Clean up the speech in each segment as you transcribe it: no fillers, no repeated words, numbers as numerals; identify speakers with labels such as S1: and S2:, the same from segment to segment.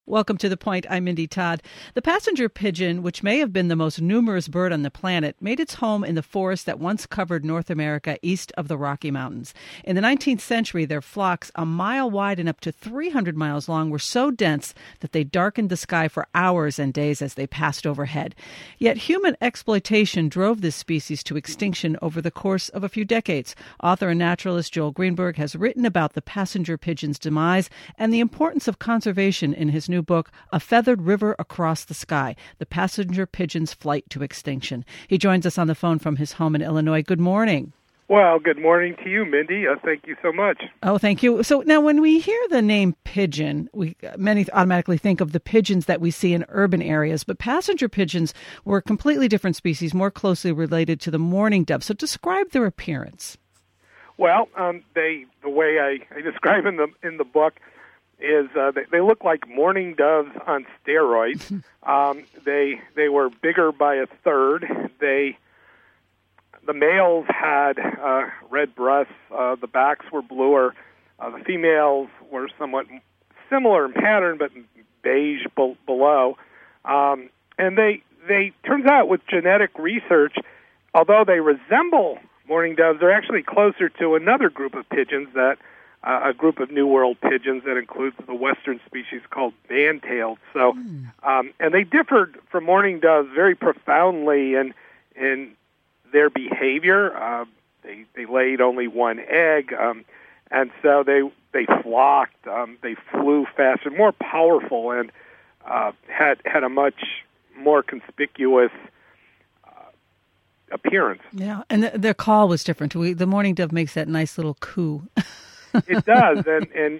S1: Welcome to The Point. I'm Mindy Todd. The passenger pigeon, which may have been the most numerous bird on the planet, made its home in the forest that once covered North America east of the Rocky Mountains. In the 19th century, their flocks, a mile wide and up to 300 miles long, were so dense that they darkened the sky for hours and days as they passed overhead. Yet human exploitation drove this species to extinction over the course of a few decades. Author and naturalist Joel Greenberg has written about the passenger pigeon's demise and the importance of conservation in his new book, A Feathered River Across the Sky, The Passenger Pigeon's Flight to Extinction. He joins us on the phone from his home in Illinois. Good morning.
S2: Well, good morning to you, Mindy. Thank you so much.
S1: Oh, thank you. So now when we hear the name pigeon, many automatically think of the pigeons that we see in urban areas, but passenger pigeons were a completely different species, more closely related to the mourning dove. So describe their appearance.
S2: Well, the way I describe in the book is they look like mourning doves on steroids. They were bigger by a third. The males had red breasts. The backs were bluer. The females were somewhat similar in pattern, but beige below. And they turns out with genetic research, although they resemble mourning doves, they're actually closer to another group of pigeons a group of New World pigeons that includes the western species called band-tailed. So, and they differed from mourning doves very profoundly in their behavior. They laid only one egg, and so they flocked. They flew faster, more powerful, and had a much more conspicuous appearance.
S1: Yeah, and their call was different. The mourning dove makes that nice little coo.
S2: It does, and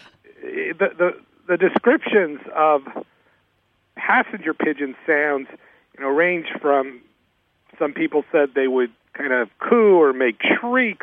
S2: the descriptions of passenger pigeon sounds, range from some people said they would kind of coo or make shrieks.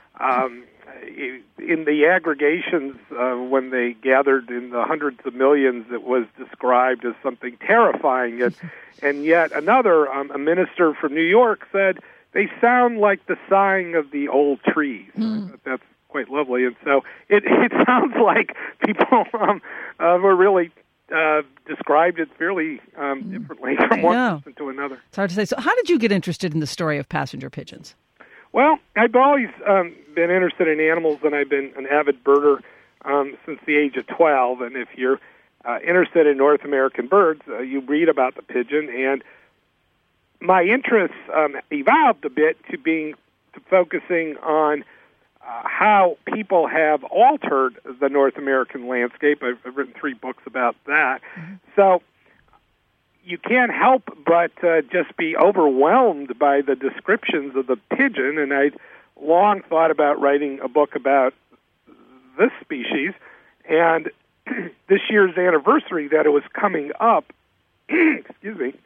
S2: In the aggregations, when they gathered in the hundreds of millions, it was described as something terrifying. And yet another, a minister from New York, said they sound like the sighing of the old trees. That's quite lovely, and so it sounds like people were really described it fairly differently from one person to another.
S1: It's hard to say. So how did you get interested in the story of passenger pigeons?
S2: Well, I've always been interested in animals, and I've been an avid birder since the age of 12, and if you're interested in North American birds, you read about the pigeon, and my interests evolved a bit to focusing on how people have altered the North American landscape. I've written 3 books about that. So you can't help but just be overwhelmed by the descriptions of the pigeon, and I'd long thought about writing a book about this species, and this year's anniversary that it was coming up, excuse me,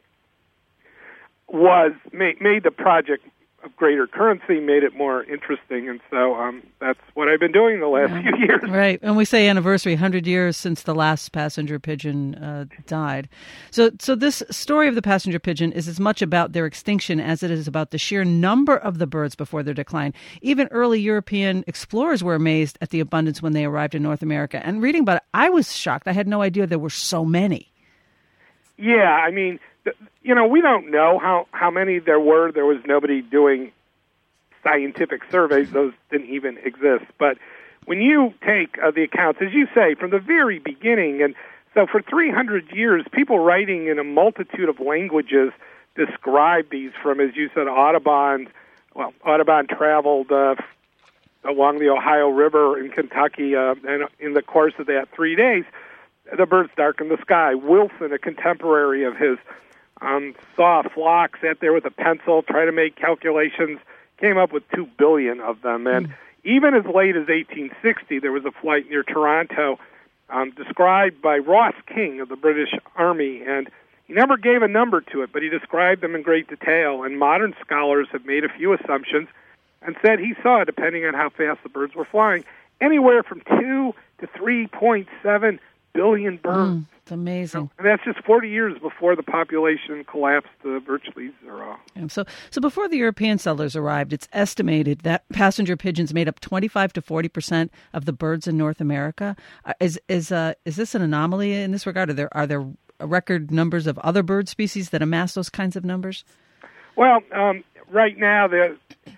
S2: made the project of greater currency, made it more interesting, and so that's what I've been doing the last few years.
S1: Right, and we say anniversary, 100 years since the last passenger pigeon died. So this story of the passenger pigeon is as much about their extinction as it is about the sheer number of the birds before their decline. Even early European explorers were amazed at the abundance when they arrived in North America. And reading about it, I was shocked. I had no idea there were so many.
S2: Yeah, I mean, we don't know how many there were. There was nobody doing scientific surveys. Those didn't even exist. But when you take the accounts, as you say, from the very beginning, and so for 300 years, people writing in a multitude of languages describe these from, as you said, Audubon. Well, Audubon traveled along the Ohio River in Kentucky, and in the course of that 3 days, the birds darkened the sky. Wilson, a contemporary of his, saw a flock, sat there with a pencil, tried to make calculations, came up with 2 billion of them. And even as late as 1860, there was a flight near Toronto described by Ross King of the British Army, and he never gave a number to it, but he described them in great detail. And modern scholars have made a few assumptions and said he saw, depending on how fast the birds were flying, anywhere from 2 to 3.7 billion birds.
S1: It's amazing.
S2: And that's just 40 years before the population collapsed to virtually zero.
S1: So before the European settlers arrived, it's estimated that passenger pigeons made up 25 to 40% of the birds in North America. Is this an anomaly in this regard? Are there record numbers of other bird species that amass those kinds of numbers?
S2: Well, right now there's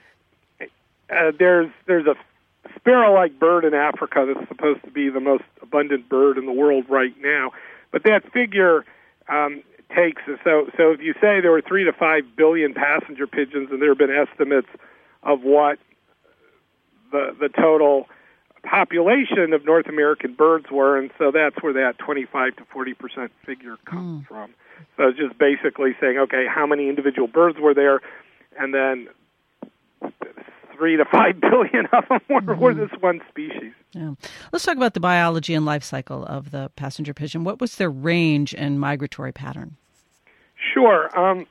S2: a sparrow-like bird in Africa that's supposed to be the most abundant bird in the world right now. But that figure takes, so if you say there were 3 to 5 billion passenger pigeons, and there have been estimates of what the total population of North American birds were, and so that's where that 25 to 40% figure comes from. So it's just basically saying, okay, how many individual birds were there, and then 3 to 5 billion of them were this one species.
S1: Yeah. Let's talk about the biology and life cycle of the passenger pigeon. What was their range and migratory pattern?
S2: Sure.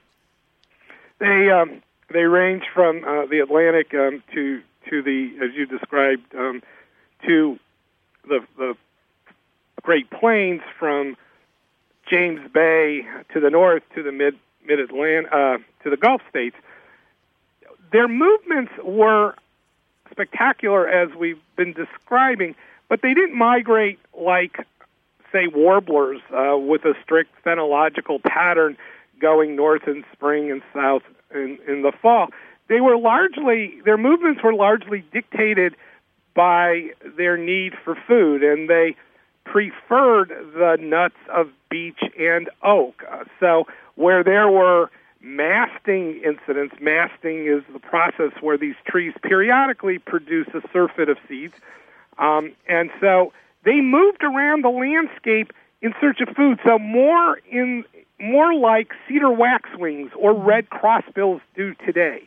S2: They range from the Atlantic to the, as you described, to the Great Plains, from James Bay to the north to the mid-Atlantic, to the Gulf states. Their movements were spectacular, as we've been describing, but they didn't migrate like, say, warblers with a strict phenological pattern going north in spring and south in the fall. Their movements were largely dictated by their need for food, and they preferred the nuts of beech and oak. So where there were masting incidents, masting is the process where these trees periodically produce a surfeit of seeds, and so they moved around the landscape in search of food. So more like cedar waxwings or red crossbills do today.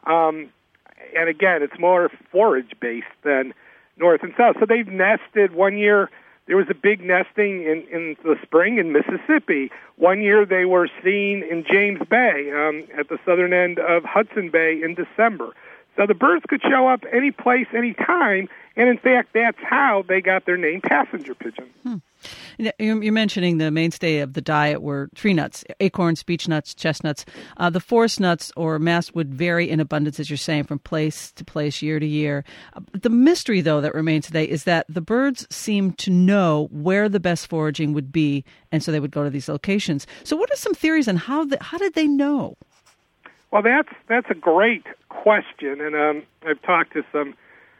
S2: And again, it's more forage-based than north and south. So they've nested. One year, there was a big nesting in the spring in Mississippi. One year, they were seen in James Bay at the southern end of Hudson Bay in December. So the birds could show up any place, any time, and in fact, that's how they got their name passenger pigeon.
S1: You're mentioning the mainstay of the diet were tree nuts, acorns, beech nuts, chestnuts. The forest nuts or mast would vary in abundance, as you're saying, from place to place, year to year. The mystery, though, that remains today is that the birds seem to know where the best foraging would be, and so they would go to these locations. So what are some theories on how did they know?
S2: Well, that's a great question, and I've talked to some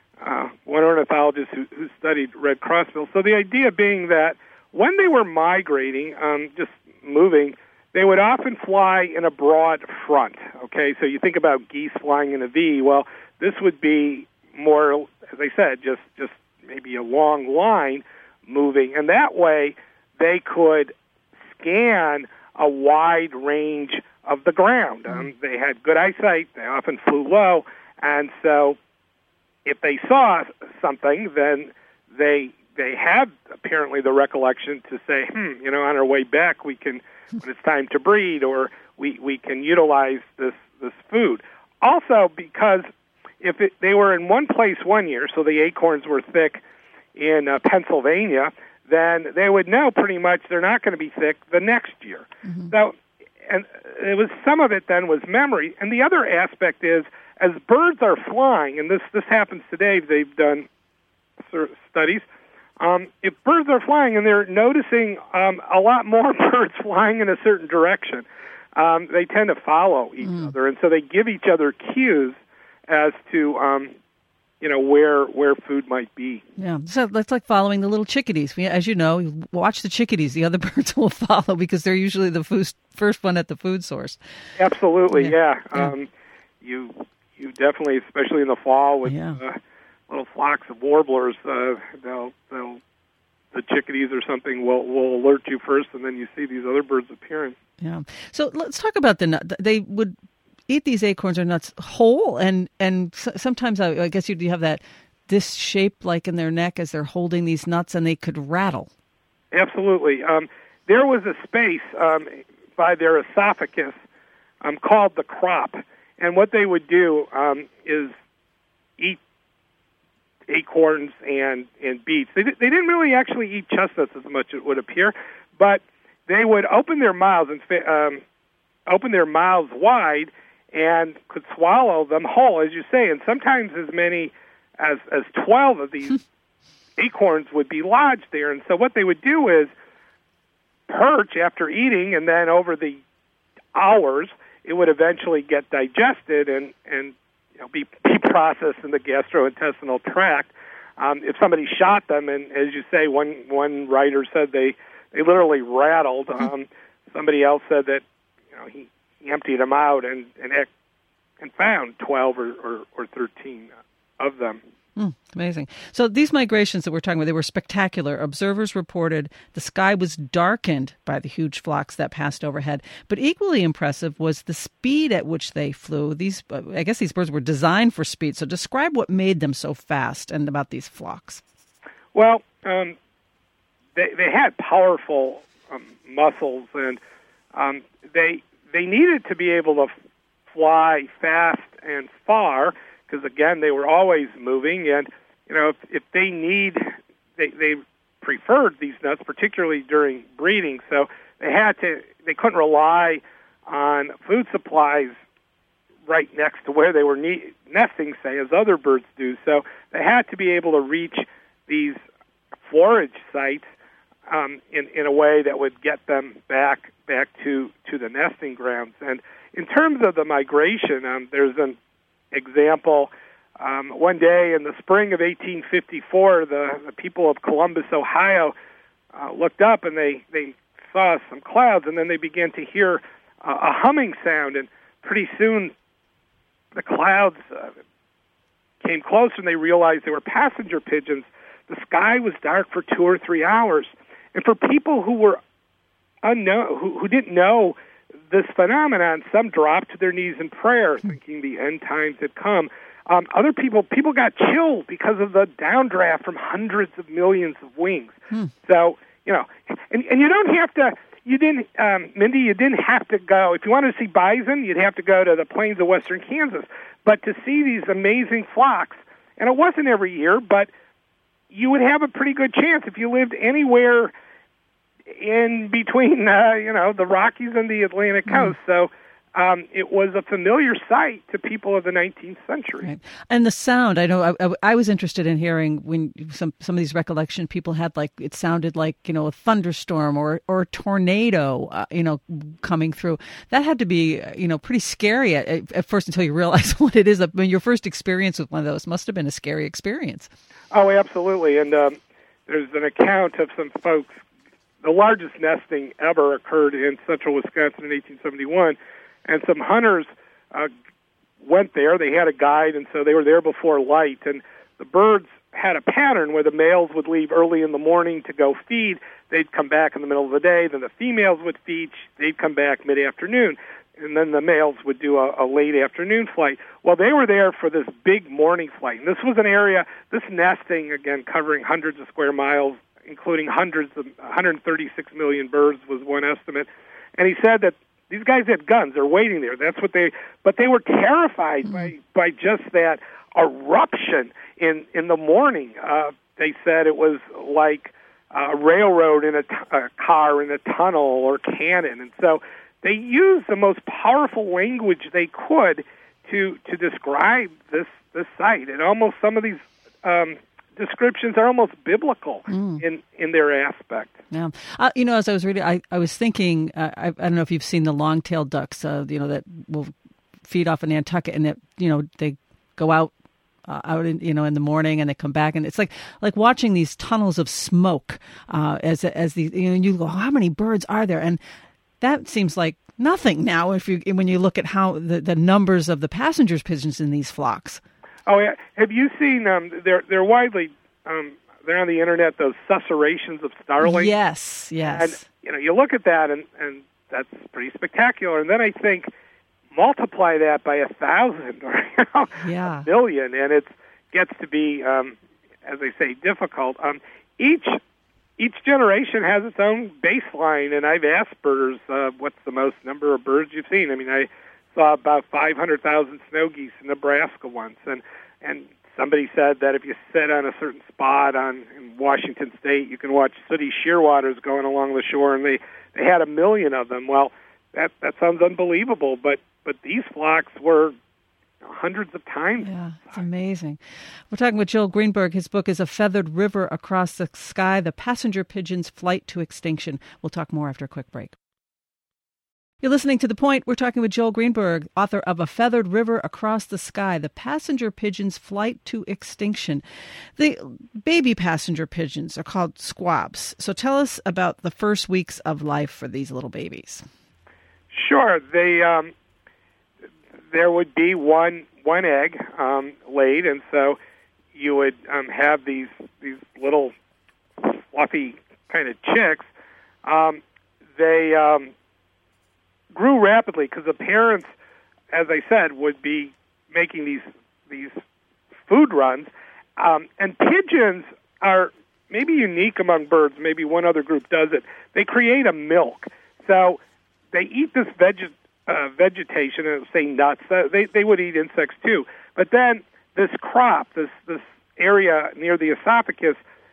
S2: one ornithologist who studied red crossbills. So the idea being that when they were migrating, just moving, they would often fly in a broad front. Okay, so you think about geese flying in a V. Well, this would be more, as I said, just maybe a long line moving, and that way they could scan a wide range of the ground. They had good eyesight. They often flew low, and so if they saw something, then they had apparently the recollection to say, on our way back we can, when it's time to breed, or we can utilize this food. Also, because they were in one place one year, so the acorns were thick in Pennsylvania, then they would know pretty much they're not going to be thick the next year. Mm-hmm. So, and it was some of it then was memory, and the other aspect is as birds are flying, and this happens today. They've done studies. If birds are flying and they're noticing a lot more birds flying in a certain direction, they tend to follow each other, and so they give each other cues as to where food might be.
S1: Yeah, so that's like following the little chickadees. As you know, you watch the chickadees; the other birds will follow because they're usually the first one at the food source.
S2: Absolutely, yeah. You definitely, especially in the fall with little flocks of warblers, the chickadees or something will alert you first, and then you see these other birds appearing. Yeah.
S1: So let's talk about the nut. They would eat these acorns or nuts whole, and sometimes I guess you have this shape like in their neck as they're holding these nuts, and they could rattle.
S2: Absolutely. There was a space by their esophagus called the crop, and what they would do is eat acorns and beets. They didn't really actually eat chestnuts as much, it would appear, but they would open their mouths wide and could swallow them whole, as you say, and sometimes as many as 12 of these acorns would be lodged there. And so what they would do is perch after eating, and then over the hours, it would eventually get digested and be processed in the gastrointestinal tract. If somebody shot them, and as you say, one writer said they literally rattled. Somebody else said that he emptied them out and found 12 or 13 of them.
S1: Amazing. So these migrations that we're talking about, they were spectacular. Observers reported the sky was darkened by the huge flocks that passed overhead. But equally impressive was the speed at which they flew. I guess these birds were designed for speed. So describe what made them so fast and about these flocks.
S2: Well, they had powerful muscles, and they needed to be able to fly fast and far, because again, they were always moving, and if they preferred these nuts, particularly during breeding. So they couldn't rely on food supplies right next to where they were nesting, say, as other birds do. So they had to be able to reach these forage sites in a way that would get them back to the nesting grounds. And in terms of the migration, there's an example. One day in the spring of 1854, the people of Columbus, Ohio, looked up and they saw some clouds, and then they began to hear a humming sound, and pretty soon the clouds came close, and they realized they were passenger pigeons. The sky was dark for 2 or 3 hours, and for people who were unknown, who didn't know this phenomenon, some dropped to their knees in prayer, thinking the end times had come. Other people got chilled because of the downdraft from hundreds of millions of wings. So, and you don't have to, Mindy, you didn't have to go. If you wanted to see bison, you'd have to go to the plains of western Kansas. But to see these amazing flocks, and it wasn't every year, but you would have a pretty good chance if you lived anywhere in between, the Rockies and the Atlantic coast. So it was a familiar sight to people of the 19th century.
S1: Right. And the sound, I know I was interested in hearing when some of these recollection people had, like, it sounded like, a thunderstorm or a tornado, coming through. That had to be, pretty scary at first until you realize what it is. I mean, your first experience with one of those must have been a scary experience.
S2: Oh, absolutely. And there's an account of some folks. The largest nesting ever occurred in central Wisconsin in 1871, and some hunters went there. They had a guide, and so they were there before light. And the birds had a pattern where the males would leave early in the morning to go feed. They'd come back in the middle of the day. Then the females would feed. They'd come back mid-afternoon. And then the males would do a late afternoon flight. Well, they were there for this big morning flight. And this was an area, this nesting, again, covering hundreds of square miles, including 136 million birds was one estimate. And he said that these guys had guns. They're waiting there. But they were terrified by just that eruption in the morning. They said it was like a railroad in a car in a tunnel or cannon. And so they used the most powerful language they could to describe this site. And almost some of these descriptions are almost biblical in their aspect.
S1: Yeah. As I was reading, I was thinking, I don't know if you've seen the long-tailed ducks, that will feed off in Nantucket, and they go out in the morning and they come back, and it's like watching these tunnels of smoke as these, you go, how many birds are there? And that seems like nothing now when you look at how the numbers of the passengers pigeons in these flocks.
S2: Oh, yeah. Have you seen, they're widely, they're on the internet, those susurrations of starlings?
S1: Yes.
S2: And, you look at that, and that's pretty spectacular. And then I think, multiply that by 1,000 or a million, and it gets to be, as they say, difficult. Each generation has its own baseline, and I've asked birders, what's the most number of birds you've seen? I mean, I saw about 500,000 snow geese in Nebraska once, and somebody said that if you sit on a certain spot in Washington State, you can watch sooty shearwaters going along the shore, and they had 1 million of them. Well, that sounds unbelievable, but these flocks were hundreds of times.
S1: Yeah, it's amazing. We're talking with Joel Greenberg. His book is A Feathered River Across the Sky, The Passenger Pigeon's Flight to Extinction. We'll talk more after a quick break. You're listening to The Point. We're talking with Joel Greenberg, author of A Feathered River Across the Sky, The Passenger Pigeon's Flight to Extinction. The baby passenger pigeons are called squabs. So tell us about the first weeks of life for these little babies.
S2: Sure. There would be one egg laid, and so you would have these little fluffy kind of chicks. They grew rapidly because the parents, as I said, would be making these food runs. And pigeons are maybe unique among birds. Maybe one other group does it. They create a milk. So they eat this vegetation, say nuts. They would eat insects too. But then this crop, this area near the esophagus,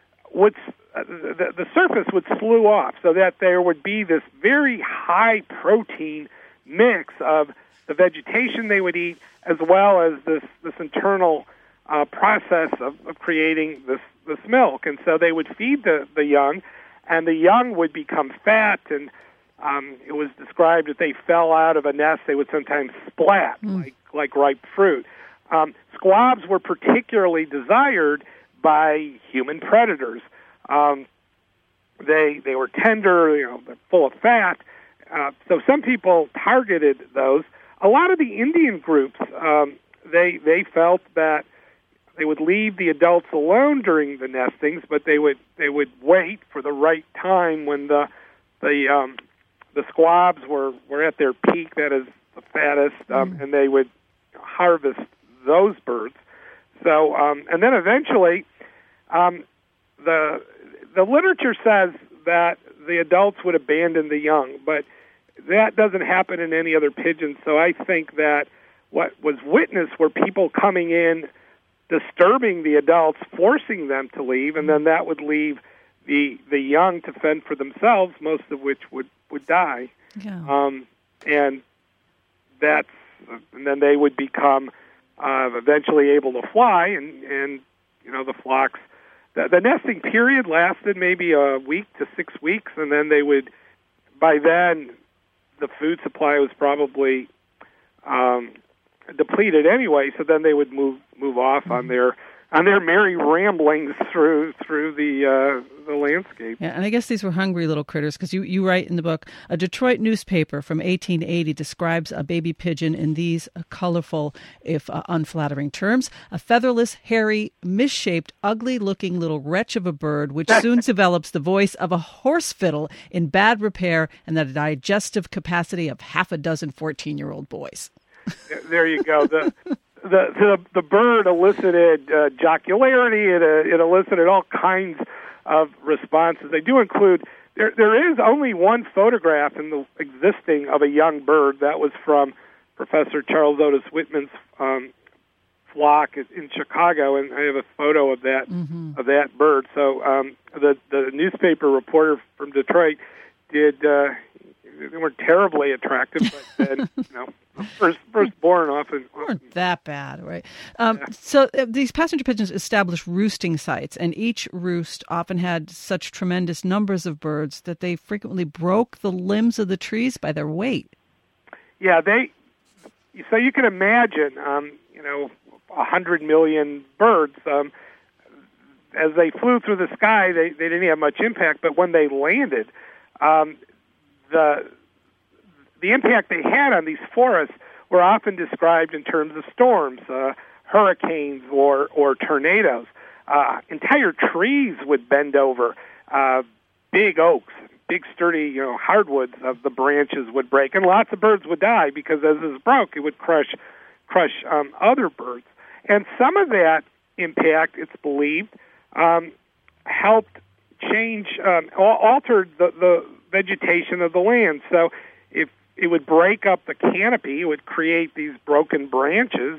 S2: the surface would slew off so that there would be this very high protein mix of the vegetation they would eat as well as this internal process of creating this milk. And so they would feed the young, and the young would become fat, and it was described that they fell out of a nest, they would sometimes splat like ripe fruit. Squabs were particularly desired by human predators. They were tender, they're full of fat. So some people targeted those. A lot of the Indian groups, they felt that they would leave the adults alone during the nestings, but they would wait for the right time when the squabs were at their peak, that is the fattest, and they would harvest those birds. So, and then eventually, the literature says that the adults would abandon the young, but that doesn't happen in any other pigeon. So I think that what was witnessed were people coming in, disturbing the adults, forcing them to leave, and then that would leave the young to fend for themselves, most of which would die.
S1: Yeah.
S2: And then they would become eventually able to fly, and the flocks. The nesting period lasted maybe a week to 6 weeks, and then by then, the food supply was probably depleted anyway. So then they would move off on their merry ramblings through the landscape.
S1: Yeah, and I guess these were hungry little critters, because you write in the book, a Detroit newspaper from 1880 describes a baby pigeon in these colorful, if unflattering terms: a featherless, hairy, misshaped, ugly-looking little wretch of a bird, which soon develops the voice of a horse fiddle in bad repair and the digestive capacity of half a dozen 14-year-old boys.
S2: There you go. The bird elicited jocularity. It elicited all kinds of responses. They do include, there is only one photograph in the existing of a young bird. That was from Professor Charles Otis Whitman's flock in Chicago, and I have a photo of that bird. So the newspaper reporter from Detroit they weren't terribly attractive, but then, firstborn often
S1: weren't that bad, right? So these passenger pigeons established roosting sites, and each roost often had such tremendous numbers of birds that they frequently broke the limbs of the trees by their weight. Yeah,
S2: so you can imagine, 100 million birds. As they flew through the sky, they didn't have much impact, but when they landed, the impact they had on these forests were often described in terms of storms, hurricanes, or tornadoes. Entire trees would bend over. Big oaks, big sturdy, hardwoods of the branches would break, and lots of birds would die because as this broke, it would crush other birds. And some of that impact, it's believed, helped change, altered the vegetation of the land. So if it would break up the canopy, it would create these broken branches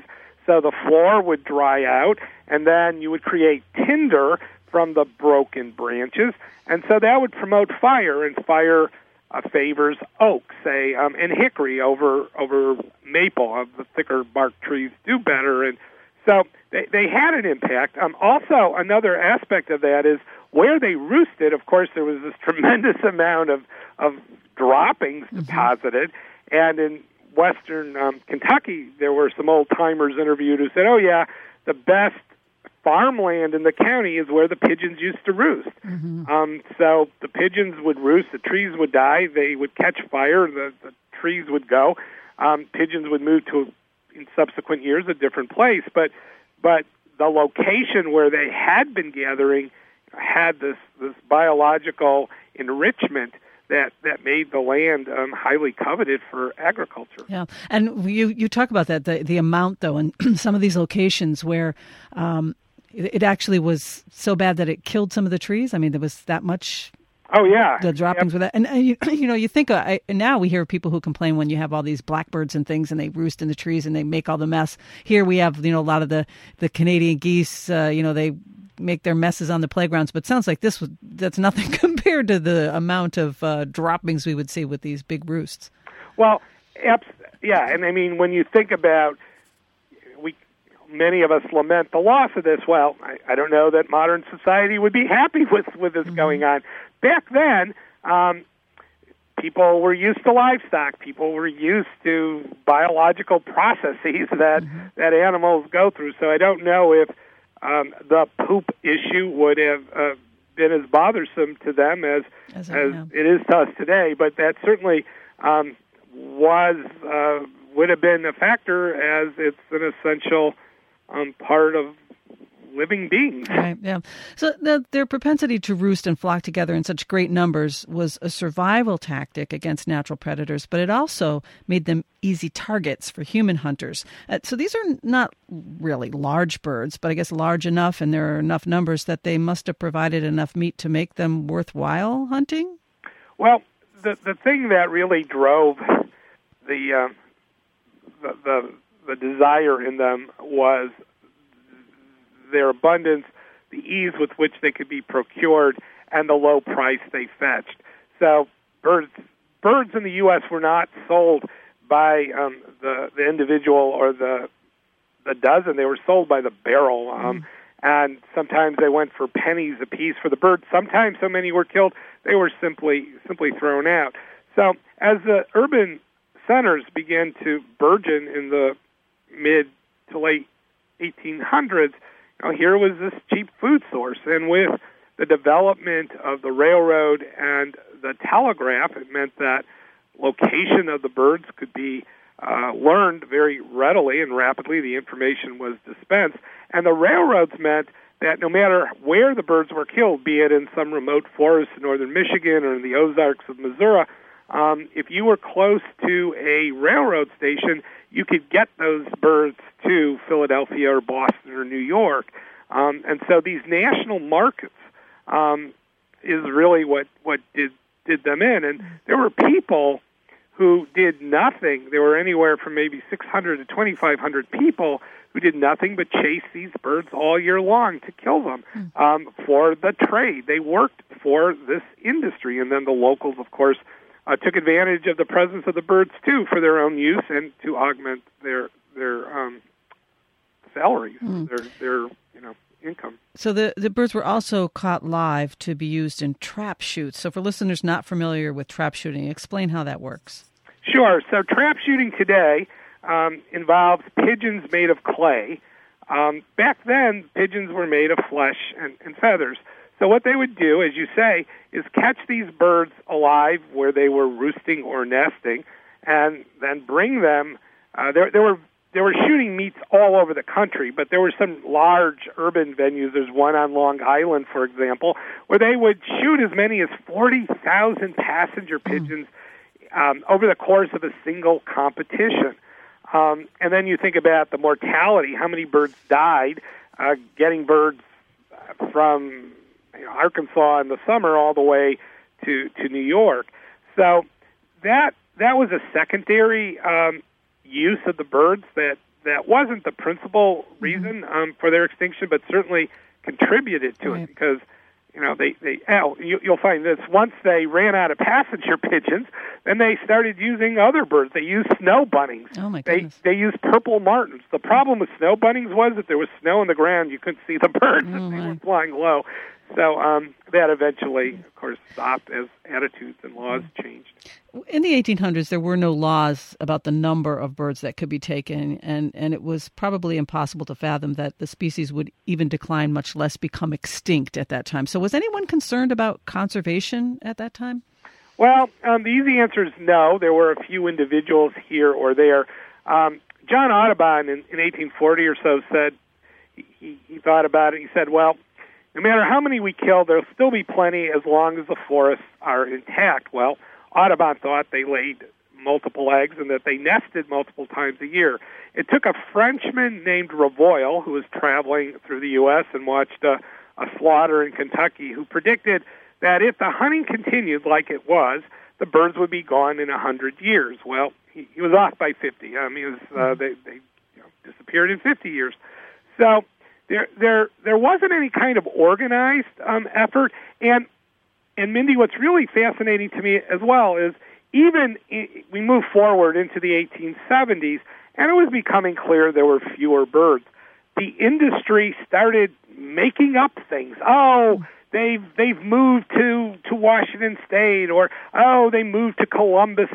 S2: so the floor would dry out, and then you would create tinder from the broken branches, and so that would promote fire, and fire favors oak, say, and hickory over maple. The thicker bark trees do better, and so they had an impact. Also, another aspect of that is where they roosted. Of course, there was this tremendous amount of droppings deposited, and in western Kentucky, there were some old-timers interviewed who said, oh, yeah, the best farmland in the county is where the pigeons used to roost. So the pigeons would roost, the trees would die, they would catch fire, the trees would go. Pigeons would move to, in subsequent years, a different place, but the location where they had been gathering had this biological enrichment that made the land highly coveted for agriculture.
S1: Yeah, and you talk about that, the amount, though, in some of these locations where it actually was so bad that it killed some of the trees. I mean, there was that much.
S2: Oh, yeah.
S1: The droppings were that. And you think, now we hear people who complain when you have all these blackbirds and things and they roost in the trees and they make all the mess. Here we have, a lot of the Canadian geese, they make their messes on the playgrounds, but it sounds like that's nothing compared to the amount of droppings we would see with these big roosts.
S2: Well, yeah, and I mean, when you think about, many of us lament the loss of this. Well, I don't know that modern society would be happy with this going on. Back then, people were used to livestock. People were used to biological processes that animals go through. So I don't know if the poop issue would have been as bothersome to them as it is to us today. But that certainly would have been a factor, as it's an essential part of living beings.
S1: Right, yeah. So their propensity to roost and flock together in such great numbers was a survival tactic against natural predators, but it also made them easy targets for human hunters. So these are not really large birds, but I guess large enough, and there are enough numbers that they must have provided enough meat to make them worthwhile hunting? Well,
S2: the thing that really drove the desire in them was their abundance, the ease with which they could be procured, and the low price they fetched. So birds in the U.S. were not sold by the individual or the dozen. They were sold by the barrel, and sometimes they went for pennies apiece for the bird. Sometimes so many were killed, they were simply thrown out. So as the urban centers began to burgeon in the mid to late 1800s, here was this cheap food source. And with the development of the railroad and the telegraph, it meant that location of the birds could be learned very readily and rapidly. The information was dispensed. And the railroads meant that no matter where the birds were killed, be it in some remote forest in northern Michigan or in the Ozarks of Missouri, if you were close to a railroad station, you could get those birds to Philadelphia or Boston or New York. And so these national markets is really what did them in. And there were people who did nothing. There were anywhere from maybe 600 to 2,500 people who did nothing but chase these birds all year long to kill them for the trade. They worked for this industry. And then the locals, of course, took advantage of the presence of the birds, too, for their own use and to augment their salaries, their income.
S1: So the birds were also caught live to be used in trap shoots. So for listeners not familiar with trap shooting, explain how that works.
S2: Sure. So trap shooting today involves pigeons made of clay. Back then, pigeons were made of flesh and feathers. So what they would do, as you say, is catch these birds alive where they were roosting or nesting, and then bring them. There were shooting meets all over the country, but there were some large urban venues. There's one on Long Island, for example, where they would shoot as many as 40,000 passenger pigeons over the course of a single competition. And then you think about the mortality, how many birds died getting birds from Arkansas in the summer all the way to New York. So that was a secondary use of the birds that that wasn't the principal reason for their extinction, but certainly contributed to it because you'll find this once they ran out of passenger pigeons, then they started using other birds. They used snow bunnings.
S1: Oh my goodness.
S2: They used purple martins. The problem with snow bunnings was that there was snow on the ground, you couldn't see the birds. They were flying low. So that eventually, of course, stopped as attitudes and laws changed.
S1: In the 1800s, there were no laws about the number of birds that could be taken, and it was probably impossible to fathom that the species would even decline, much less become extinct at that time. So was anyone concerned about conservation at that time?
S2: Well, the easy answer is no. There were a few individuals here or there. John Audubon in 1840 or so said, he thought about it, he said, well, no matter how many we kill, there'll still be plenty as long as the forests are intact. Well, Audubon thought they laid multiple eggs and that they nested multiple times a year. It took a Frenchman named Ravoil, who was traveling through the U.S. and watched a slaughter in Kentucky, who predicted that if the hunting continued like it was, the birds would be gone in 100 years. Well, he was off by 50. They disappeared in 50 years. So there wasn't any kind of organized effort. And Mindy, what's really fascinating to me as well is we move forward into the 1870s, and it was becoming clear there were fewer birds. The industry started making up things. Oh, they've moved to Washington State, or they moved to Columbia,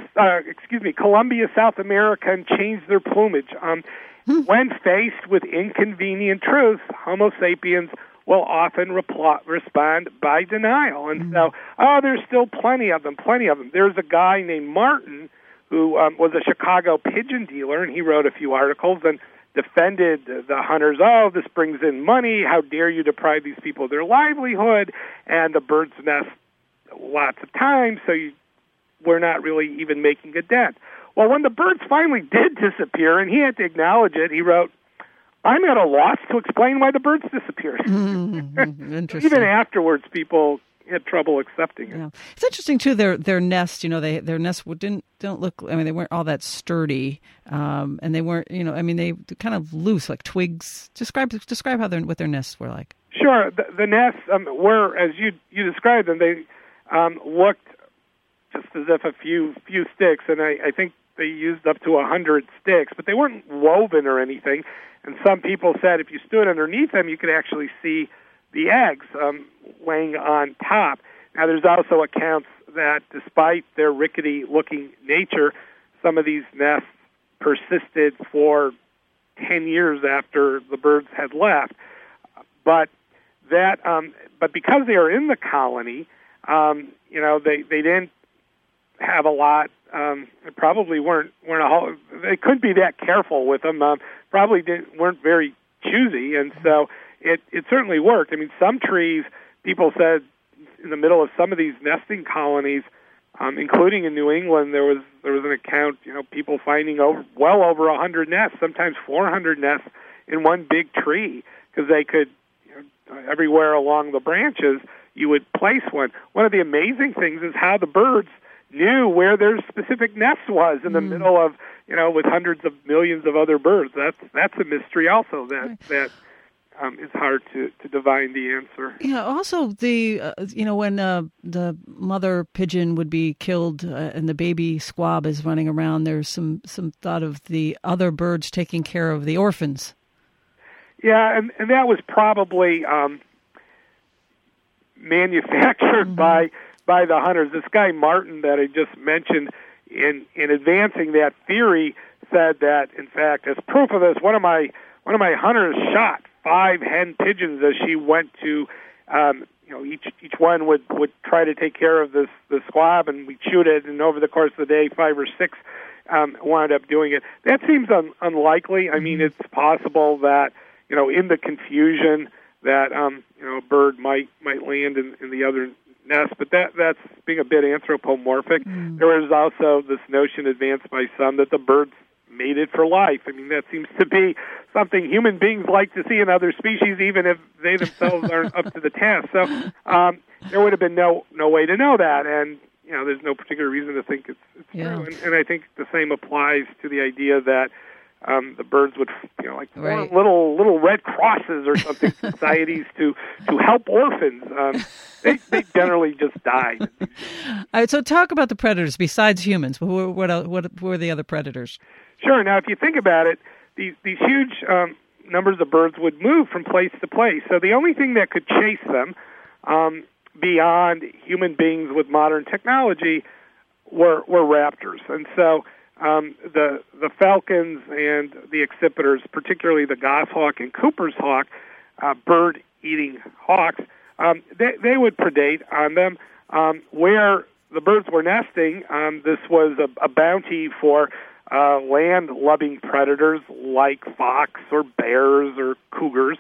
S2: South America, and changed their plumage. When faced with inconvenient truths, Homo sapiens will often respond by denial. And so, there's still plenty of them. There's a guy named Martin who was a Chicago pigeon dealer, and he wrote a few articles and defended the hunters. Oh, this brings in money. How dare you deprive these people of their livelihood? And the birds nest lots of times, so we're not really even making a dent. Well, when the birds finally did disappear, and he had to acknowledge it, he wrote, I'm at a loss to explain why the birds disappeared.
S1: Interesting.
S2: Even afterwards, people had trouble accepting it.
S1: Yeah. It's interesting too. Their nests, their nests don't look. I mean, they weren't all that sturdy, and they weren't. They kind of loose, like twigs. Describe what their nests were like.
S2: Sure, the nests were, as you described them. They looked just as if a few sticks, and I think they used up to 100 sticks, but they weren't woven or anything. And some people said if you stood underneath them, you could actually see the eggs laying on top. Now, there's also accounts that despite their rickety-looking nature, some of these nests persisted for 10 years after the birds had left. But because they are in the colony, they didn't have a lot. They probably weren't they couldn't be that careful with them. Probably weren't very choosy, and so it certainly worked. I mean, some trees, people said, in the middle of some of these nesting colonies, including in New England, there was an account, people finding well over 100 nests, sometimes 400 nests in one big tree, because they could, everywhere along the branches, you would place one. One of the amazing things is how the birds knew where their specific nest was in the middle of, with hundreds of millions of other birds. That's a mystery also that is hard to divine the answer.
S1: Yeah. Also, when the mother pigeon would be killed and the baby squab is running around, there's some thought of the other birds taking care of the orphans.
S2: Yeah, and that was probably manufactured by the hunters. This guy Martin that I just mentioned, in advancing that theory, said that in fact, as proof of this, one of my hunters shot 5 hen pigeons as she went to, each one would try to take care of this squab, and we'd shoot it, and over the course of the day, 5 or 6 wound up doing it. That seems unlikely. I mean, it's possible that in the confusion that a bird might land in the other nest, but that's being a bit anthropomorphic. There was also this notion advanced by some that the birds mated for life. I mean, that seems to be something human beings like to see in other species, even if they themselves aren't up to the task. So there would have been no way to know that, and there's no particular reason to think it's true. And I think the same applies to the idea that the birds would, like form
S1: Right.
S2: little red crosses or something, societies to help orphans. They generally just died.
S1: All right, so talk about the predators besides humans. What were the other predators?
S2: Sure. Now, if you think about it, these huge numbers of birds would move from place to place. So the only thing that could chase them beyond human beings with modern technology were raptors. And so the falcons and the accipiters, particularly the goshawk and Cooper's hawk, bird-eating hawks, they would predate on them. Where the birds were nesting, this was a bounty for land-loving predators like fox or bears or cougars.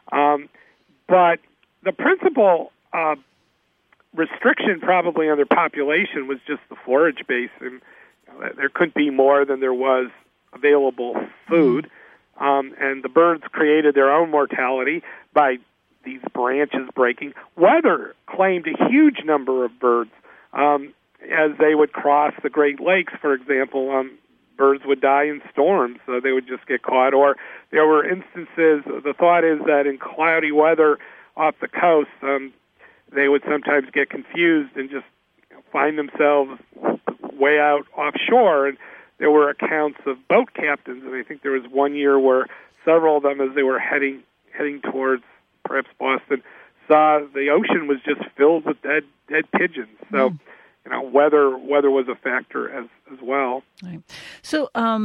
S2: But the principal restriction probably on their population was just the forage base, and there couldn't be more than there was available food. And the birds created their own mortality by these branches breaking. Weather claimed a huge number of birds. As they would cross the Great Lakes, for example, birds would die in storms, so they would just get caught. Or there were instances, the thought is that in cloudy weather off the coast, they would sometimes get confused and just find themselves way out offshore. And there were accounts of boat captains, and I think there was one year where several of them, as they were heading towards perhaps Boston, saw the ocean was just filled with dead pigeons. So, weather was a factor as well.
S1: Right. So,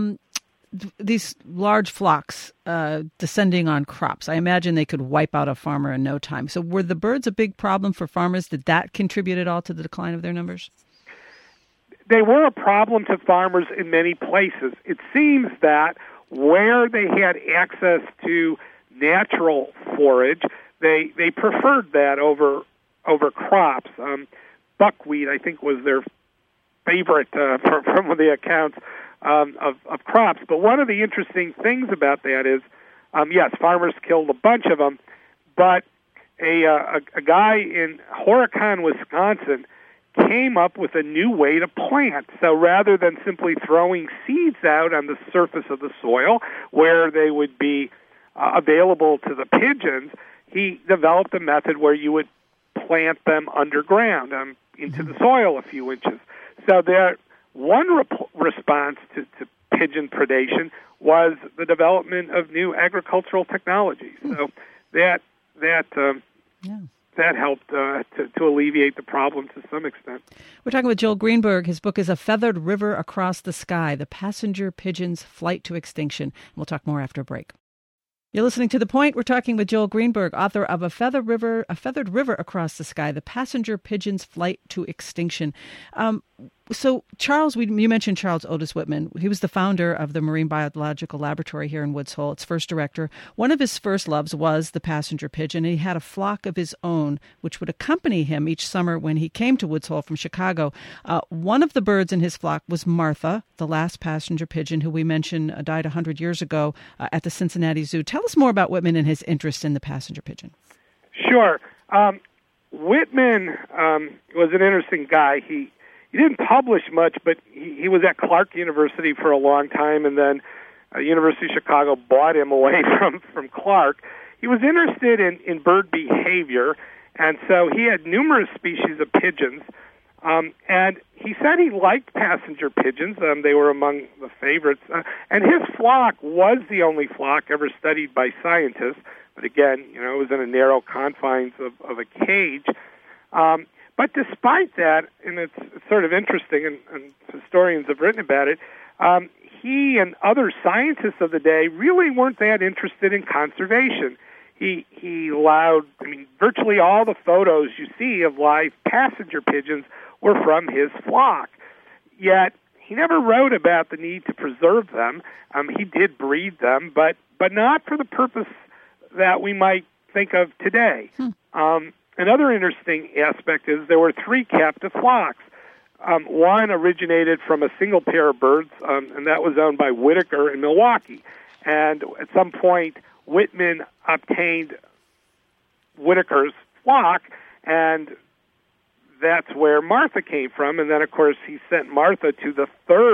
S1: these large flocks descending on crops, I imagine they could wipe out a farmer in no time. So, were the birds a big problem for farmers? Did that contribute at all to the decline of their numbers?
S2: They were a problem to farmers in many places. It seems that where they had access to natural forage, they preferred that over crops. Buckwheat, I think, was their favorite from the accounts of crops. But one of the interesting things about that is, yes, farmers killed a bunch of them, but a guy in Horicon, Wisconsin, came up with a new way to plant. So rather than simply throwing seeds out on the surface of the soil where they would be available to the pigeons, he developed a method where you would plant them underground into the soil a few inches. So there, one response to pigeon predation was the development of new agricultural technologies. So that helped to alleviate the problem to some extent.
S1: We're talking with Joel Greenberg. His book is A Feathered River Across the Sky, The Passenger Pigeon's Flight to Extinction. We'll talk more after a break. You're listening to The Point. We're talking with Joel Greenberg, author of A Feathered River Across the Sky, The Passenger Pigeon's Flight to Extinction. So Charles, you mentioned Charles Otis Whitman. He was the founder of the Marine Biological Laboratory here in Woods Hole, its first director. One of his first loves was the passenger pigeon. He had a flock of his own, which would accompany him each summer when he came to Woods Hole from Chicago. One of the birds in his flock was Martha, the last passenger pigeon, who we mentioned died 100 years ago at the Cincinnati Zoo. Tell us more about Whitman and his interest in the passenger pigeon.
S2: Sure. Whitman was an interesting guy. He didn't publish much, but he was at Clark University for a long time, and then University of Chicago bought him away from Clark. He was interested in bird behavior, and so he had numerous species of pigeons. And he said he liked passenger pigeons. They were among the favorites. And his flock was the only flock ever studied by scientists. But again, it was in a narrow confines of a cage. But despite that, and it's sort of interesting, and historians have written about it, he and other scientists of the day really weren't that interested in conservation. He allowed, virtually all the photos you see of live passenger pigeons were from his flock. Yet, he never wrote about the need to preserve them. He did breed them, but not for the purpose that we might think of today. Another interesting aspect is there were 3 captive flocks. One originated from a single pair of birds, and that was owned by Whitaker in Milwaukee. And at some point, Whitman obtained Whitaker's flock, and that's where Martha came from. And then, of course, he sent Martha to the 3rd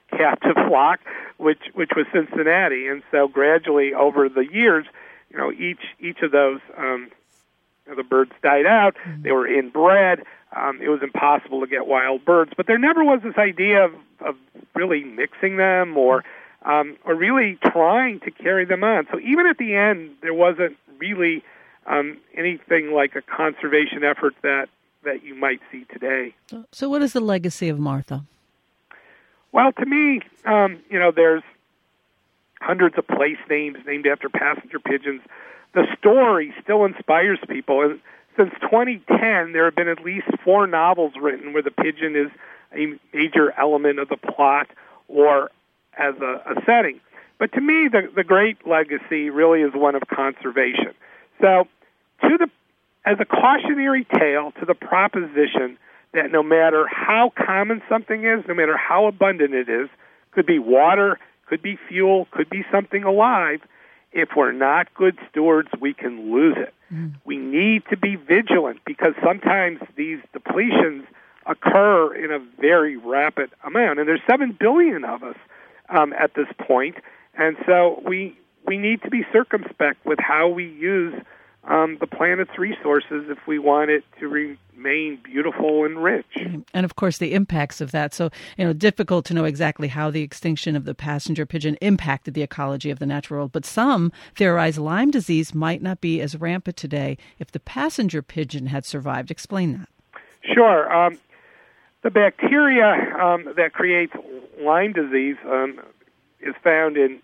S2: captive flock, which was Cincinnati. And so gradually over the years, each of those the birds died out. They were inbred. It was impossible to get wild birds, but there never was this idea of really mixing them or really trying to carry them on. So even at the end, there wasn't really anything like a conservation effort that you might see today.
S1: So what is the legacy of Martha?
S2: Well, to me, there's hundreds of place names named after passenger pigeons. The story still inspires people. And since 2010, there have been at least 4 novels written where the pigeon is a major element of the plot or as a setting. But to me, the great legacy really is one of conservation. So as a cautionary tale to the proposition that no matter how common something is, no matter how abundant it is, could be water, could be fuel, could be something alive, if we're not good stewards, we can lose it. We need to be vigilant because sometimes these depletions occur in a very rapid amount. And there's 7 billion of us at this point. And so we need to be circumspect with how we use the planet's resources if we want it to remain beautiful and rich.
S1: And of course, the impacts of that. So, difficult to know exactly how the extinction of the passenger pigeon impacted the ecology of the natural world. But some theorize Lyme disease might not be as rampant today if the passenger pigeon had survived. Explain that.
S2: Sure. The bacteria that creates Lyme disease is found in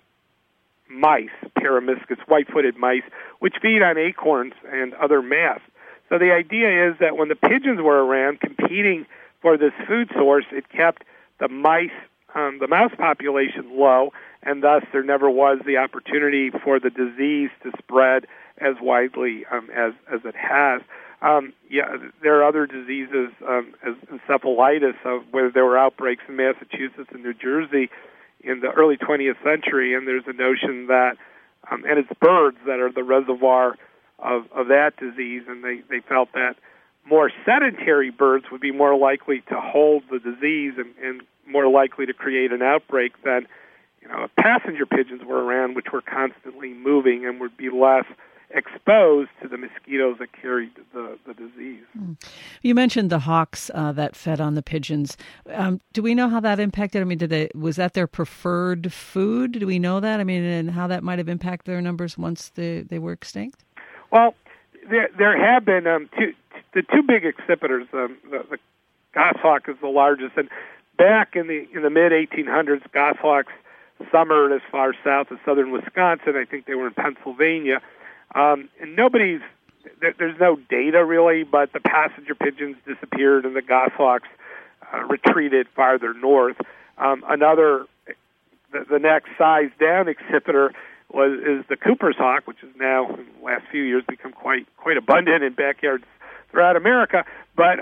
S2: mice, Peromyscus, white-footed mice, which feed on acorns and other mast. So the idea is that when the pigeons were around competing for this food source, it kept the mouse population low, and thus there never was the opportunity for the disease to spread as widely as it has. There are other diseases, as encephalitis, where there were outbreaks in Massachusetts and New Jersey in the early 20th century, and there's a notion that, and it's birds that are the reservoir of that disease, and they felt that more sedentary birds would be more likely to hold the disease and more likely to create an outbreak than, if passenger pigeons were around, which were constantly moving and would be less exposed to the mosquitoes that carried the disease.
S1: You mentioned the hawks that fed on the pigeons. Do we know how that impacted? I mean, was that their preferred food? Do we know that? I mean, and how that might have impacted their numbers once they were extinct?
S2: Well, there have been the 2 big accipiters. The goshawk is the largest, and back in the mid 1800s, goshawks summered as far south as southern Wisconsin. I think they were in Pennsylvania. And there's no data really, but the passenger pigeons disappeared and the goshawks retreated farther north. The next size down accipiter is the Cooper's hawk, which is now in the last few years become quite abundant in backyards throughout America. But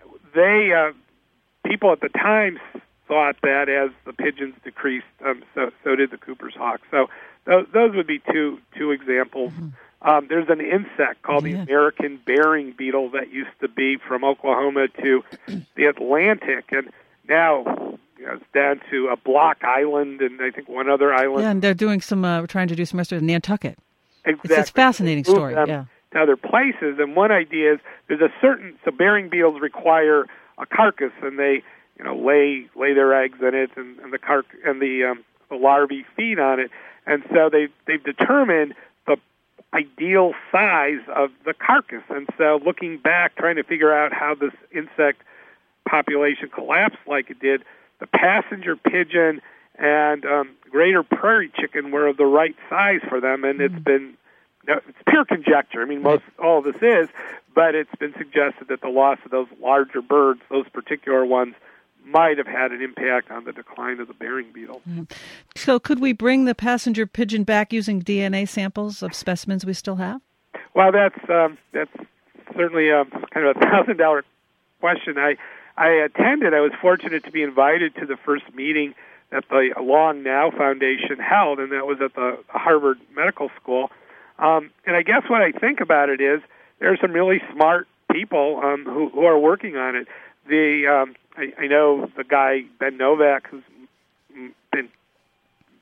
S2: people at the time thought that as the pigeons decreased, so did the Cooper's hawk. So those would be two examples. There's an insect called the American bearing beetle that used to be from Oklahoma to the Atlantic, and now it's down to a Block Island and I think one other island.
S1: Yeah, and they're doing trying to do some restoration in Nantucket.
S2: Exactly.
S1: It's a fascinating story. Yeah.
S2: To other places, and one idea is there's so bearing beetles require a carcass, and they lay their eggs in it, and the larvae feed on it, and so they've determined the ideal size of the carcass. And so looking back, trying to figure out how this insect population collapsed like it did, the passenger pigeon and greater prairie chicken were of the right size for them, and it's pure conjecture. I mean, all of this is, but it's been suggested that the loss of those larger birds, those particular ones, might have had an impact on the decline of the bearing beetle.
S1: So could we bring the passenger pigeon back using DNA samples of specimens we still have? Well,
S2: that's certainly kind of a $1,000 question. I attended. I was fortunate to be invited to the first meeting that the Long Now Foundation held, and that was at the Harvard Medical School. And I guess what I think about it is there are some really smart people who are working on it. I know the guy, Ben Novak, who's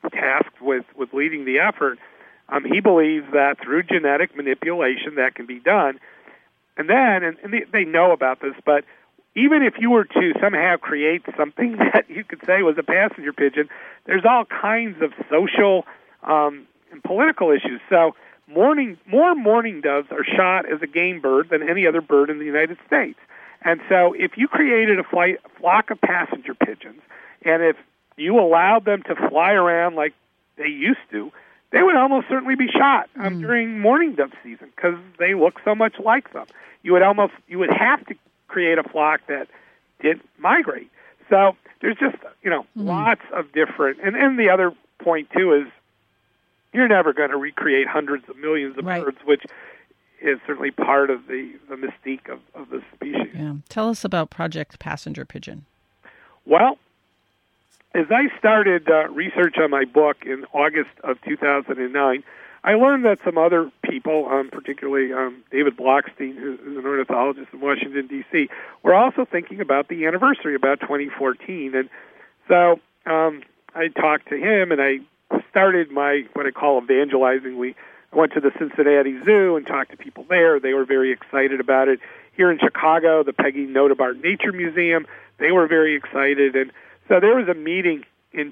S2: tasked with leading the effort, he believes that through genetic manipulation that can be done. And then, and they know about this, but even if you were to somehow create something that you could say was a passenger pigeon, there's all kinds of social and political issues. So more mourning doves are shot as a game bird than any other bird in the United States. And so if you created a flock of passenger pigeons, and if you allowed them to fly around like they used to, they would almost certainly be shot during mourning dove season because they look so much like them. You would have to create a flock that didn't migrate. So there's just, lots of different, and the other point too is you're never going to recreate hundreds of millions of birds, which is certainly part of the mystique of the species.
S1: Yeah. Tell us about Project Passenger Pigeon.
S2: Well, as I started research on my book in August of 2009, I learned that some other people, particularly David Blockstein, who's an ornithologist in Washington, D.C., were also thinking about the anniversary, about 2014. And so I talked to him, and I started what I call evangelizing. I went to the Cincinnati Zoo and talked to people there. They were very excited about it. Here in Chicago, the Peggy Notabart Nature Museum, they were very excited. And so there was a meeting in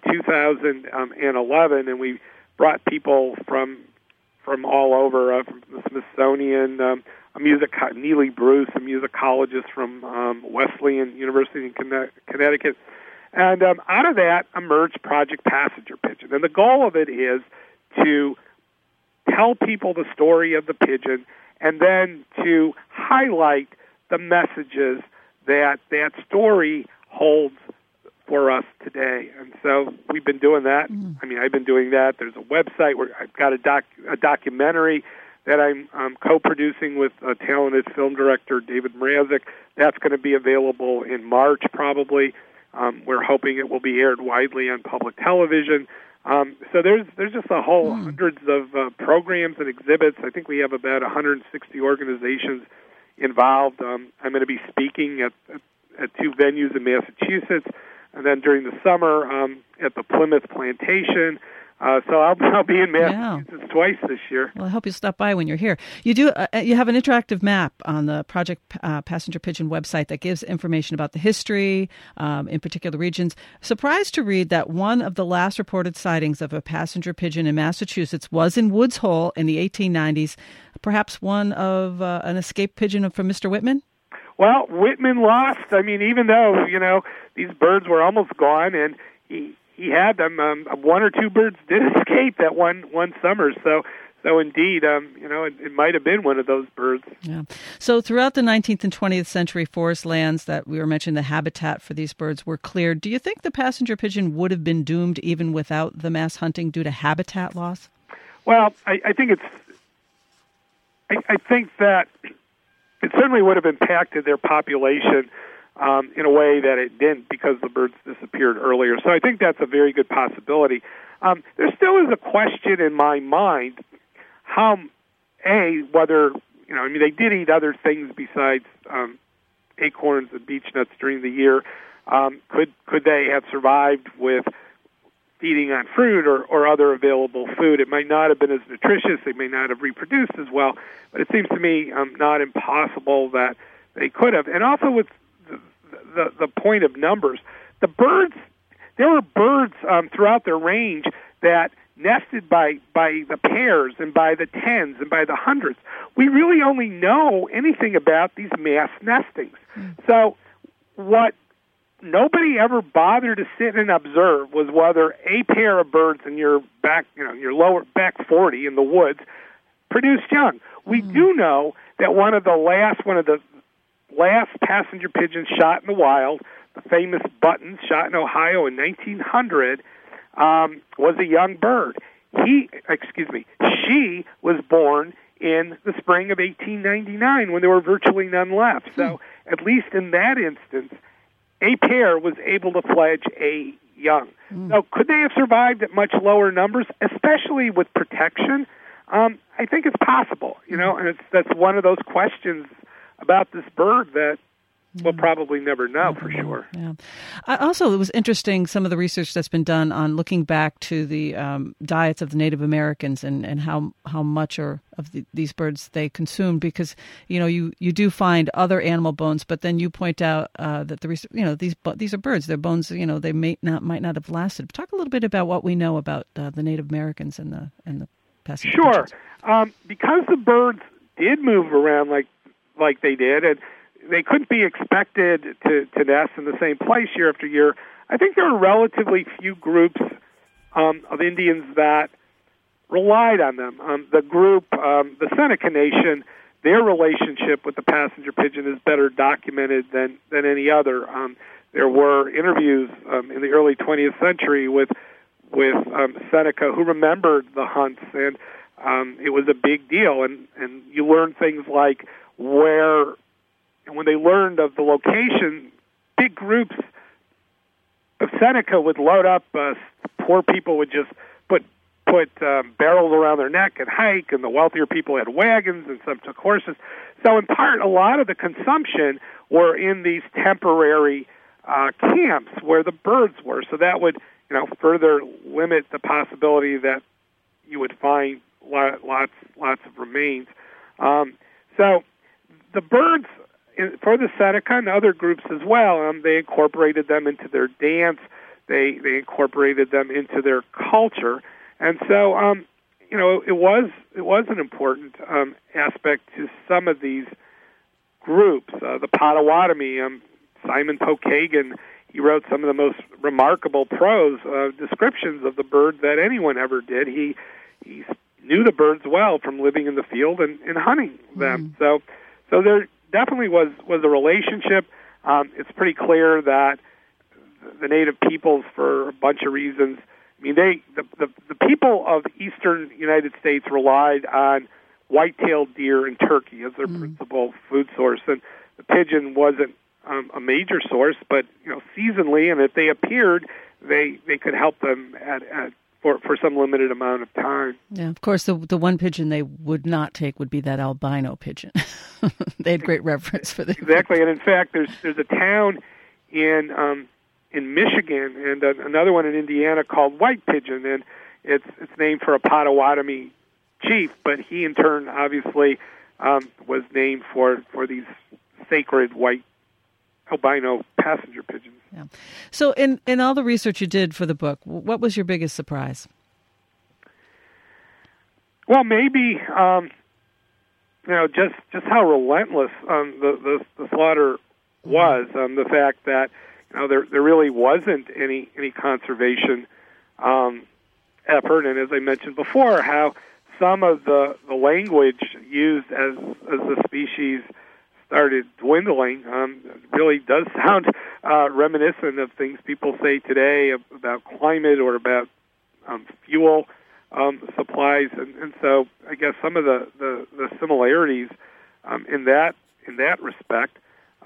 S2: 2011, and we brought people from all over, from the Smithsonian, Neely Bruce, a musicologist from Wesleyan University in Connecticut. And out of that emerged Project Passenger Pigeon. And the goal of it is to tell people the story of the pigeon and then to highlight the messages that story holds for us today. And so we've been doing that. I mean, I've been doing that. There's a website where I've got a documentary that I'm co-producing with a talented film director, David Mrazek. That's going to be available in March, probably. We're hoping it will be aired widely on public television. So there's just a whole hundreds of programs and exhibits. I think we have about 160 organizations involved. I'm going to be speaking at two venues in Massachusetts, and then during the summer at the Plymouth Plantation. So I'll be in Massachusetts twice this year.
S1: Well, I hope you stop by when you're here. You do. You have an interactive map on the Project Passenger Pigeon website that gives information about the history in particular regions. Surprised to read that one of the last reported sightings of a passenger pigeon in Massachusetts was in Woods Hole in the 1890s. Perhaps one of an escaped pigeon from Mr. Whitman?
S2: Well, Whitman lost. I mean, even though, these birds were almost gone, and he had them, one or two birds did escape that one summer. So indeed, it might have been one of those birds.
S1: Yeah. So throughout the 19th and 20th century, forest lands that we were mentioning, the habitat for these birds were cleared. Do you think the passenger pigeon would have been doomed even without the mass hunting due to habitat loss?
S2: Well, I think I think that it certainly would have impacted their population in a way that it didn't because the birds disappeared earlier. So I think that's a very good possibility. There still is a question in my mind whether, they did eat other things besides acorns and beech nuts during the year. Could they have survived with feeding on fruit or other available food? It might not have been as nutritious. They may not have reproduced as well. But it seems to me not impossible that they could have. And also with the point of numbers, there were birds throughout their range that nested by the pairs and by the tens and by the hundreds. We really only know anything about these mass nestings. So what nobody ever bothered to sit and observe was whether a pair of birds in your back, your lower back 40 in the woods produced young. We do know that one of the last passenger pigeons shot in the wild, the famous Buttons, shot in Ohio in 1900, was a young bird. She was born in the spring of 1899 when there were virtually none left. So at least in that instance, a pair was able to fledge a young. So could they have survived at much lower numbers, especially with protection? I think it's possible, and that's one of those questions about this bird that we'll probably never know for sure.
S1: Yeah. Also, it was interesting, some of the research that's been done on looking back to the diets of the Native Americans and how much of these birds they consumed, because, you do find other animal bones, but then you point out that these are birds. Their bones, they might not have lasted. Talk a little bit about what we know about the Native Americans and the passenger
S2: Sure.
S1: pigeons.
S2: Because the birds did move around like they did, and they couldn't be expected to nest in the same place year after year, I think there were relatively few groups of Indians that relied on them. The group, the Seneca Nation, their relationship with the passenger pigeon is better documented than any other. There were interviews in the early 20th century with Seneca, who remembered the hunts, and it was a big deal. And you learn things like when they learned of the location, big groups of Seneca would load up. Poor people would just put barrels around their neck and hike, and the wealthier people had wagons, and some took horses. So in part, a lot of the consumption were in these temporary camps where the birds were. So that would further limit the possibility that you would find lots of remains. So the birds, for the Seneca and other groups as well, they incorporated them into their dance. They incorporated them into their culture, and so it was an important aspect to some of these groups. The Potawatomi, Simon Pokagon, he wrote some of the most remarkable prose descriptions of the bird that anyone ever did. He knew the birds well from living in the field and hunting them. So there definitely was a relationship. It's pretty clear that the native peoples, for a bunch of reasons, the people of the eastern United States relied on white-tailed deer and turkey as their principal food source, and the pigeon wasn't a major source, but seasonally, and if they appeared, they could help them for some limited amount of time.
S1: Yeah, of course, the one pigeon they would not take would be that albino pigeon. They had great reference for that.
S2: Exactly, and in fact, there's a town in Michigan and another one in Indiana called White Pigeon, and it's named for a Potawatomi chief, but he in turn obviously was named for these sacred white albino passenger pigeons.
S1: Yeah. So in all the research you did for the book, what was your biggest surprise?
S2: Well, maybe just how relentless the slaughter was. The fact that there really wasn't any conservation effort, and as I mentioned before, how some of the language used as the species started dwindling really does sound reminiscent of things people say today about climate or about fuel supplies, and so I guess some of the similarities in that respect.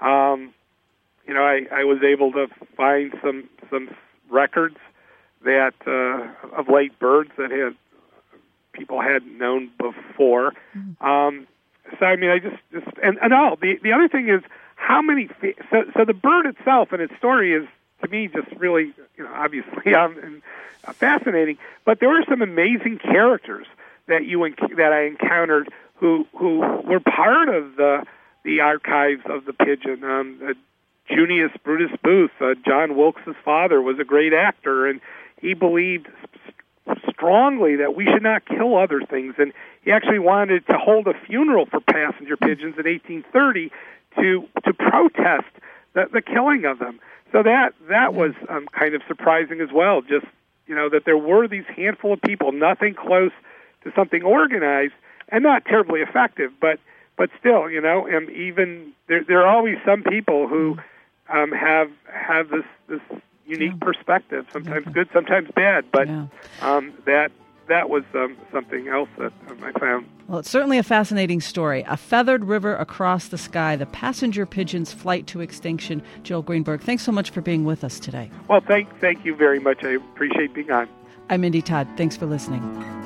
S2: I was able to find some records that of late birds that people hadn't known before. So I just the other thing is how many. So the bird itself and its story is, to me, just really obviously fascinating. But there were some amazing characters that I encountered who were part of the archives of the pigeon. Junius Brutus Booth, John Wilkes' father, was a great actor, and he believed strongly that we should not kill other things, and he actually wanted to hold a funeral for passenger pigeons in 1830 to protest the killing of them. So that was kind of surprising as well, just that there were these handful of people, nothing close to something organized and not terribly effective, but still, and even there are always some people who have this unique perspective, sometimes good, sometimes bad, but that was something else that I found.
S1: Well, it's certainly a fascinating story. A Feathered River Across the Sky, the passenger pigeon's flight to extinction. Joel Greenberg, thanks so much for being with us today.
S2: Well, thank you very much. I appreciate being on.
S1: I'm Mindy Todd. Thanks for listening.